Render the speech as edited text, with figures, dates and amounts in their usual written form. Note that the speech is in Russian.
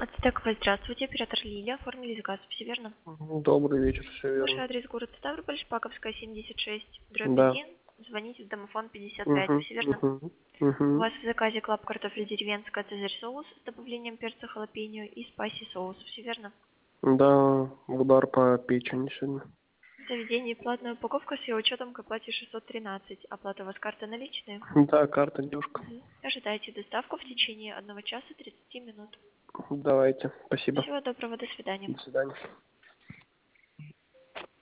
Ацтековая, здравствуйте, оператор Лилия, оформили заказ, все верно? Добрый вечер, все Ваш верно. адрес город Ставрополь, Шпаковская, 76, дробь Да. 1, звоните в домофон 55, Угу, все верно? угу, У угу. вас в заказе клап картофель деревенская, цезарь соус с добавлением перца халапеньо и спайси соус, все верно? Да, удар по печени сегодня. В заведении платная упаковка с ее учетом к оплате 613, оплата у вас карта наличные? Да, карта девушка. Ожидайте доставку в течение 1 часа 30 минут. Давайте, спасибо. Всего доброго, до свидания. До свидания.